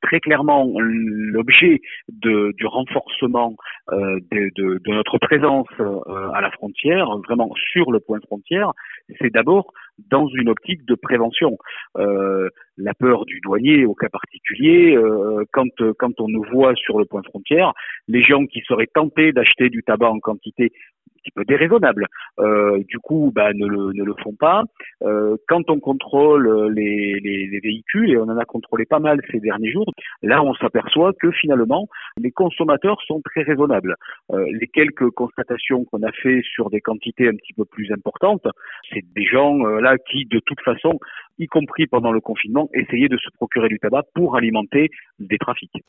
très clairement l'objet du renforcement de notre présence à la frontière, vraiment sur le point de frontière, c'est d'abord dans une optique de prévention. La peur du douanier au cas particulier, quand on nous voit sur le point de frontière, les gens qui seraient tentés d'acheter du tabac en quantité un petit peu déraisonnable, du coup, ne le font pas. Quand on contrôle les véhicules, et on en a contrôlé pas mal ces derniers jours, là on s'aperçoit que finalement les consommateurs sont très raisonnables. Les quelques constatations qu'on a fait sur des quantités un petit peu plus importantes, c'est des gens là qui de toute façon, y compris pendant le confinement, essayaient de se procurer du tabac pour alimenter des trafics.